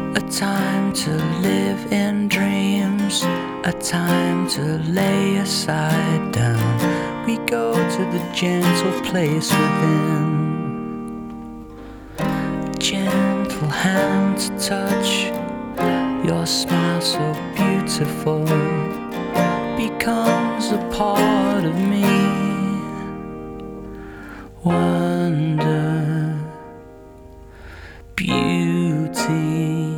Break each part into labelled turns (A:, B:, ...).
A: A time to live in dreams, a time to lay aside down. We go to the gentle place within, a gentle hand to touch. Your smile so beautiful becomes a part of me. Wonder, beauty,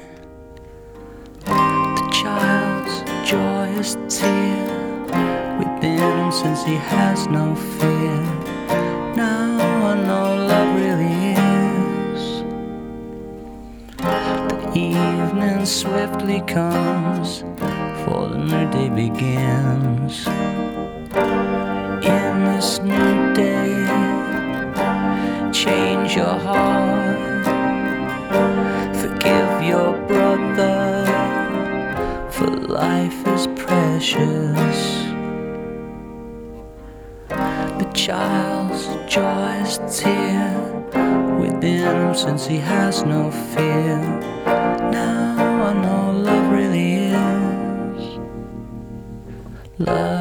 A: the child's joyous tear within him since he has no fear. Now I know love really is. The evening swiftly comes, for the new day begins. In this new day, change your heart, forgive your brother, for life is precious. The child's joyous tear within him since he has no fear. Now I know love really is. Love